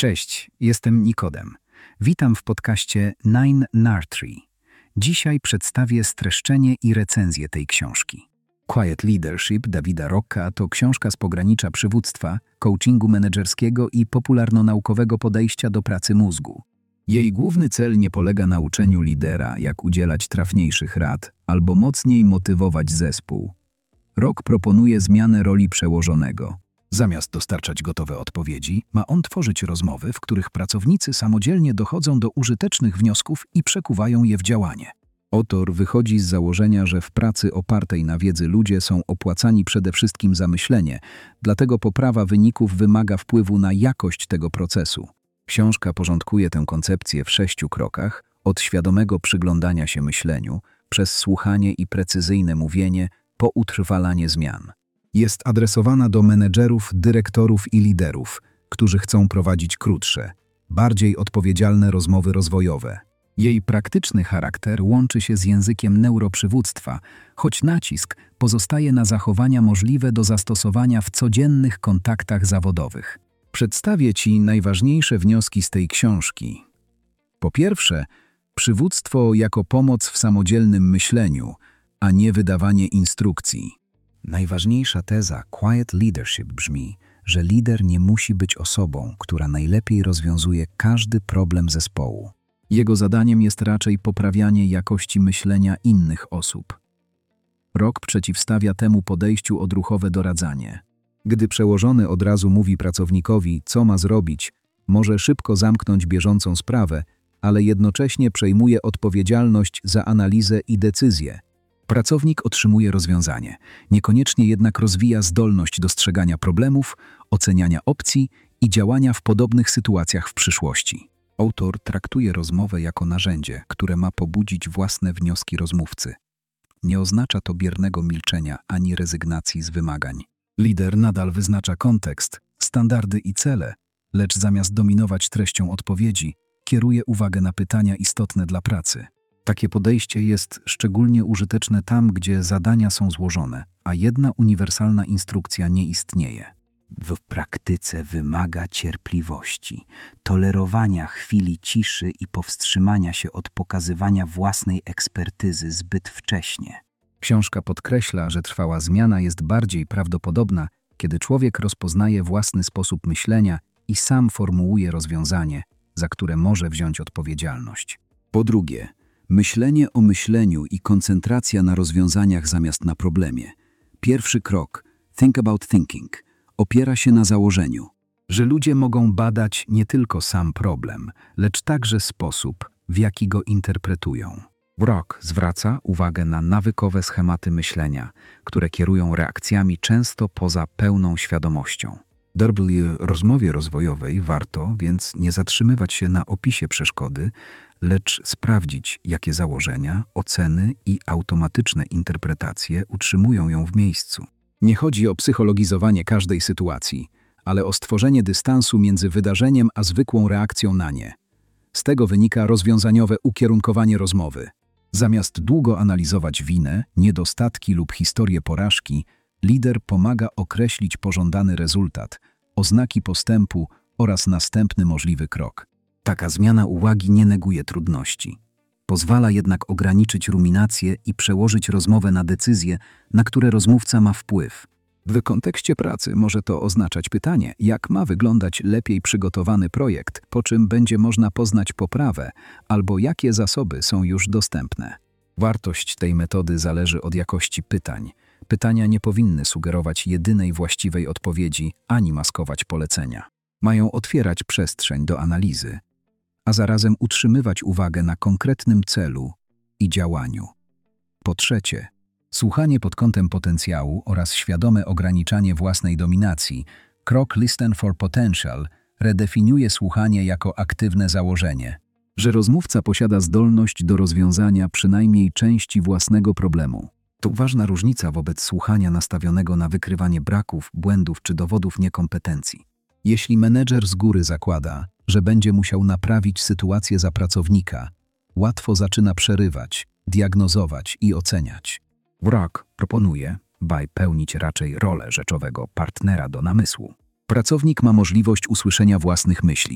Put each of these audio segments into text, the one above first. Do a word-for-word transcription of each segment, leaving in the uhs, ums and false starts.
Cześć, jestem Nikodem. Witam w podcaście Nine Nartree. Dzisiaj przedstawię streszczenie i recenzję tej książki. Quiet Leadership Davida Rocka to książka z pogranicza przywództwa, coachingu menedżerskiego i popularno-naukowego podejścia do pracy mózgu. Jej główny cel nie polega na uczeniu lidera, jak udzielać trafniejszych rad albo mocniej motywować zespół. Rock proponuje zmianę roli przełożonego. Zamiast dostarczać gotowe odpowiedzi, ma on tworzyć rozmowy, w których pracownicy samodzielnie dochodzą do użytecznych wniosków i przekuwają je w działanie. Autor wychodzi z założenia, że w pracy opartej na wiedzy ludzie są opłacani przede wszystkim za myślenie, dlatego poprawa wyników wymaga wpływu na jakość tego procesu. Książka porządkuje tę koncepcję w sześciu krokach, od świadomego przyglądania się myśleniu, przez słuchanie i precyzyjne mówienie, po utrwalanie zmian. Jest adresowana do menedżerów, dyrektorów i liderów, którzy chcą prowadzić krótsze, bardziej odpowiedzialne rozmowy rozwojowe. Jej praktyczny charakter łączy się z językiem neuroprzywództwa, choć nacisk pozostaje na zachowania możliwe do zastosowania w codziennych kontaktach zawodowych. Przedstawię Ci najważniejsze wnioski z tej książki. Po pierwsze, przywództwo jako pomoc w samodzielnym myśleniu, a nie wydawanie instrukcji. Najważniejsza teza Quiet Leadership brzmi, że lider nie musi być osobą, która najlepiej rozwiązuje każdy problem zespołu. Jego zadaniem jest raczej poprawianie jakości myślenia innych osób. Rock przeciwstawia temu podejściu odruchowe doradzanie. Gdy przełożony od razu mówi pracownikowi, co ma zrobić, może szybko zamknąć bieżącą sprawę, ale jednocześnie przejmuje odpowiedzialność za analizę i decyzję. Pracownik otrzymuje rozwiązanie, niekoniecznie jednak rozwija zdolność dostrzegania problemów, oceniania opcji i działania w podobnych sytuacjach w przyszłości. Autor traktuje rozmowę jako narzędzie, które ma pobudzić własne wnioski rozmówcy. Nie oznacza to biernego milczenia ani rezygnacji z wymagań. Lider nadal wyznacza kontekst, standardy i cele, lecz zamiast dominować treścią odpowiedzi, kieruje uwagę na pytania istotne dla pracy. Takie podejście jest szczególnie użyteczne tam, gdzie zadania są złożone, a jedna uniwersalna instrukcja nie istnieje. W praktyce wymaga cierpliwości, tolerowania chwili ciszy i powstrzymania się od pokazywania własnej ekspertyzy zbyt wcześnie. Książka podkreśla, że trwała zmiana jest bardziej prawdopodobna, kiedy człowiek rozpoznaje własny sposób myślenia i sam formułuje rozwiązanie, za które może wziąć odpowiedzialność. Po drugie, myślenie o myśleniu i koncentracja na rozwiązaniach zamiast na problemie. Pierwszy krok, think about thinking, opiera się na założeniu, że ludzie mogą badać nie tylko sam problem, lecz także sposób, w jaki go interpretują. Rock zwraca uwagę na nawykowe schematy myślenia, które kierują reakcjami często poza pełną świadomością. W rozmowie rozwojowej warto więc nie zatrzymywać się na opisie przeszkody, lecz sprawdzić, jakie założenia, oceny i automatyczne interpretacje utrzymują ją w miejscu. Nie chodzi o psychologizowanie każdej sytuacji, ale o stworzenie dystansu między wydarzeniem a zwykłą reakcją na nie. Z tego wynika rozwiązaniowe ukierunkowanie rozmowy. Zamiast długo analizować winę, niedostatki lub historię porażki, lider pomaga określić pożądany rezultat, oznaki postępu oraz następny możliwy krok. Taka zmiana uwagi nie neguje trudności. Pozwala jednak ograniczyć ruminację i przełożyć rozmowę na decyzje, na które rozmówca ma wpływ. W kontekście pracy może to oznaczać pytanie, jak ma wyglądać lepiej przygotowany projekt, po czym będzie można poznać poprawę, albo jakie zasoby są już dostępne. Wartość tej metody zależy od jakości pytań. Pytania nie powinny sugerować jedynej właściwej odpowiedzi, ani maskować polecenia. Mają otwierać przestrzeń do analizy, a zarazem utrzymywać uwagę na konkretnym celu i działaniu. Po trzecie, słuchanie pod kątem potencjału oraz świadome ograniczanie własnej dominacji, krok Listen for Potential redefiniuje słuchanie jako aktywne założenie, że rozmówca posiada zdolność do rozwiązania przynajmniej części własnego problemu. To ważna różnica wobec słuchania nastawionego na wykrywanie braków, błędów czy dowodów niekompetencji. Jeśli menedżer z góry zakłada, że będzie musiał naprawić sytuację za pracownika, łatwo zaczyna przerywać, diagnozować i oceniać. Rock proponuje, by pełnić raczej rolę rzeczowego partnera do namysłu. Pracownik ma możliwość usłyszenia własnych myśli,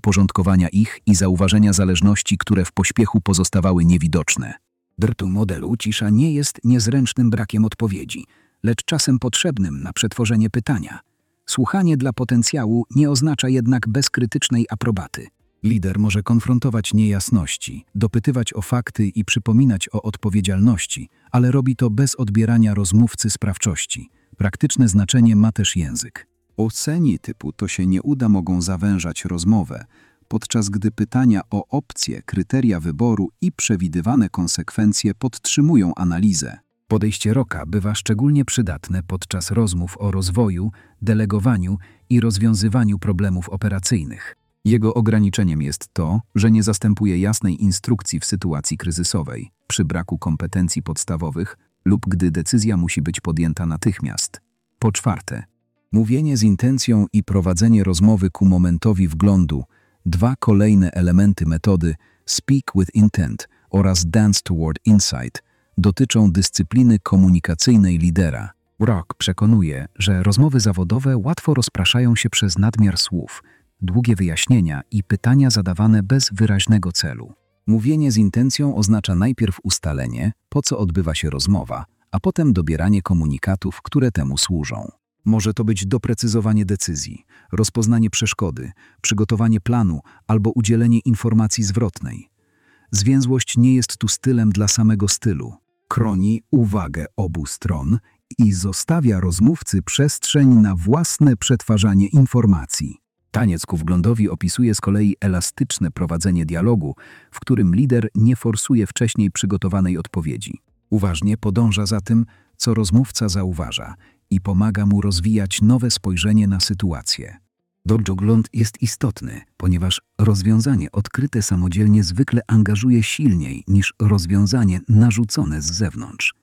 uporządkowania ich i zauważenia zależności, które w pośpiechu pozostawały niewidoczne. Drtu modelu cisza nie jest niezręcznym brakiem odpowiedzi, lecz czasem potrzebnym na przetworzenie pytania. Słuchanie dla potencjału nie oznacza jednak bezkrytycznej aprobaty. Lider może konfrontować niejasności, dopytywać o fakty i przypominać o odpowiedzialności, ale robi to bez odbierania rozmówcy sprawczości. Praktyczne znaczenie ma też język. Oceny typu „to się nie uda” mogą zawężać rozmowę, podczas gdy pytania o opcje, kryteria wyboru i przewidywane konsekwencje podtrzymują analizę. Podejście Rocka bywa szczególnie przydatne podczas rozmów o rozwoju, delegowaniu i rozwiązywaniu problemów operacyjnych. Jego ograniczeniem jest to, że nie zastępuje jasnej instrukcji w sytuacji kryzysowej, przy braku kompetencji podstawowych lub gdy decyzja musi być podjęta natychmiast. Po czwarte, mówienie z intencją i prowadzenie rozmowy ku momentowi wglądu, dwa kolejne elementy metody Speak with Intent oraz Dance Toward Insight dotyczą dyscypliny komunikacyjnej lidera. Rock przekonuje, że rozmowy zawodowe łatwo rozpraszają się przez nadmiar słów, długie wyjaśnienia i pytania zadawane bez wyraźnego celu. Mówienie z intencją oznacza najpierw ustalenie, po co odbywa się rozmowa, a potem dobieranie komunikatów, które temu służą. Może to być doprecyzowanie decyzji, rozpoznanie przeszkody, przygotowanie planu albo udzielenie informacji zwrotnej. Zwięzłość nie jest tu stylem dla samego stylu. Chroni uwagę obu stron i zostawia rozmówcy przestrzeń na własne przetwarzanie informacji. Taniec ku wglądowi opisuje z kolei elastyczne prowadzenie dialogu, w którym lider nie forsuje wcześniej przygotowanej odpowiedzi. Uważnie podąża za tym, co rozmówca zauważa i pomaga mu rozwijać nowe spojrzenie na sytuację. Dogląd jest istotny, ponieważ rozwiązanie odkryte samodzielnie zwykle angażuje silniej niż rozwiązanie narzucone z zewnątrz.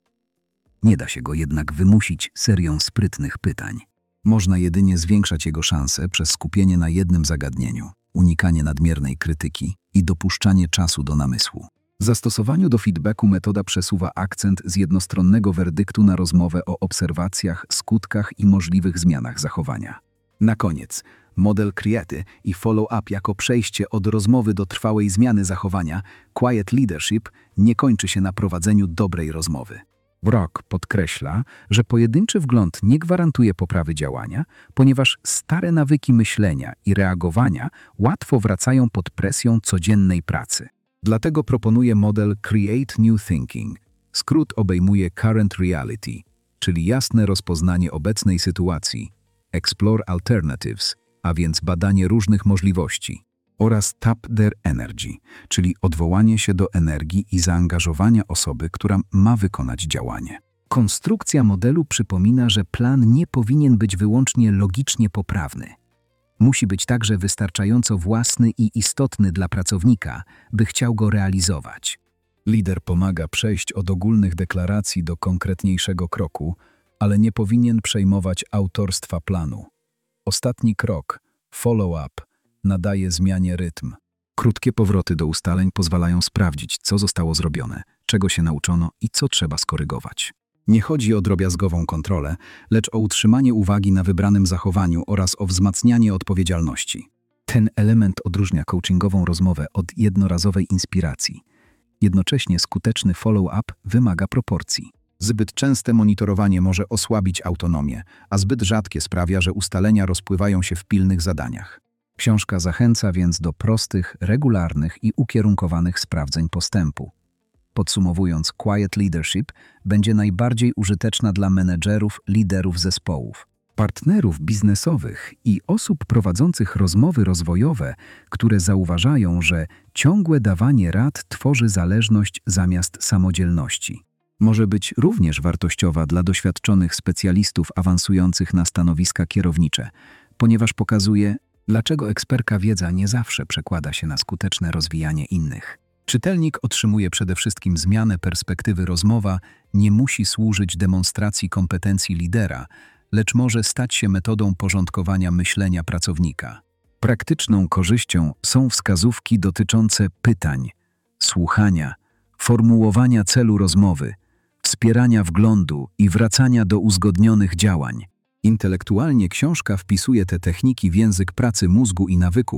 Nie da się go jednak wymusić serią sprytnych pytań. Można jedynie zwiększać jego szanse przez skupienie na jednym zagadnieniu, unikanie nadmiernej krytyki i dopuszczanie czasu do namysłu. W zastosowaniu do feedbacku metoda przesuwa akcent z jednostronnego werdyktu na rozmowę o obserwacjach, skutkach i możliwych zmianach zachowania. Na koniec, model Create i Follow-up jako przejście od rozmowy do trwałej zmiany zachowania, Quiet Leadership nie kończy się na prowadzeniu dobrej rozmowy. Rock podkreśla, że pojedynczy wgląd nie gwarantuje poprawy działania, ponieważ stare nawyki myślenia i reagowania łatwo wracają pod presją codziennej pracy. Dlatego proponuje model Create New Thinking. Skrót obejmuje Current Reality, czyli jasne rozpoznanie obecnej sytuacji, Explore Alternatives, a więc badanie różnych możliwości, oraz Tap Their Energy, czyli odwołanie się do energii i zaangażowania osoby, która ma wykonać działanie. Konstrukcja modelu przypomina, że plan nie powinien być wyłącznie logicznie poprawny. Musi być także wystarczająco własny i istotny dla pracownika, by chciał go realizować. Lider pomaga przejść od ogólnych deklaracji do konkretniejszego kroku, ale nie powinien przejmować autorstwa planu. Ostatni krok, follow-up, nadaje zmianie rytm. Krótkie powroty do ustaleń pozwalają sprawdzić, co zostało zrobione, czego się nauczono i co trzeba skorygować. Nie chodzi o drobiazgową kontrolę, lecz o utrzymanie uwagi na wybranym zachowaniu oraz o wzmacnianie odpowiedzialności. Ten element odróżnia coachingową rozmowę od jednorazowej inspiracji. Jednocześnie skuteczny follow-up wymaga proporcji. Zbyt częste monitorowanie może osłabić autonomię, a zbyt rzadkie sprawia, że ustalenia rozpływają się w pilnych zadaniach. Książka zachęca więc do prostych, regularnych i ukierunkowanych sprawdzeń postępu. Podsumowując, Quiet Leadership będzie najbardziej użyteczna dla menedżerów, liderów zespołów, partnerów biznesowych i osób prowadzących rozmowy rozwojowe, które zauważają, że ciągłe dawanie rad tworzy zależność zamiast samodzielności. Może być również wartościowa dla doświadczonych specjalistów awansujących na stanowiska kierownicze, ponieważ pokazuje, dlaczego ekspercka wiedza nie zawsze przekłada się na skuteczne rozwijanie innych. Czytelnik otrzymuje przede wszystkim zmianę perspektywy. Rozmowa nie musi służyć demonstracji kompetencji lidera, lecz może stać się metodą porządkowania myślenia pracownika. Praktyczną korzyścią są wskazówki dotyczące pytań, słuchania, formułowania celu rozmowy, wspierania wglądu i wracania do uzgodnionych działań. Intelektualnie książka wpisuje te techniki w język pracy mózgu i nawyków,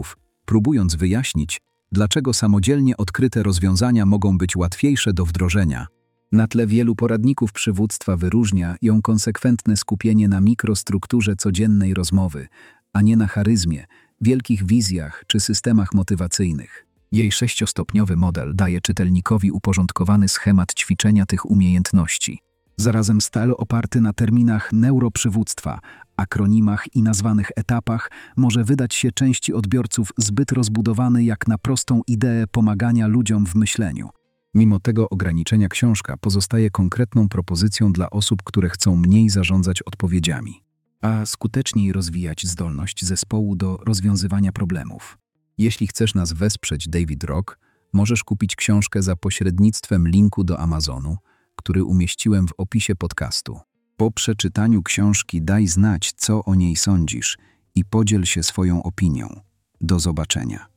próbując wyjaśnić, dlaczego samodzielnie odkryte rozwiązania mogą być łatwiejsze do wdrożenia. Na tle wielu poradników przywództwa wyróżnia ją konsekwentne skupienie na mikrostrukturze codziennej rozmowy, a nie na charyzmie, wielkich wizjach czy systemach motywacyjnych. Jej sześciostopniowy model daje czytelnikowi uporządkowany schemat ćwiczenia tych umiejętności. Zarazem styl oparty na terminach neuroprzywództwa, akronimach i nazwanych etapach może wydać się części odbiorców zbyt rozbudowany jak na prostą ideę pomagania ludziom w myśleniu. Mimo tego ograniczenia książka pozostaje konkretną propozycją dla osób, które chcą mniej zarządzać odpowiedziami, a skuteczniej rozwijać zdolność zespołu do rozwiązywania problemów. Jeśli chcesz nas wesprzeć, David Rock, możesz kupić książkę za pośrednictwem linku do Amazonu, który umieściłem w opisie podcastu. Po przeczytaniu książki daj znać, co o niej sądzisz i podziel się swoją opinią. Do zobaczenia.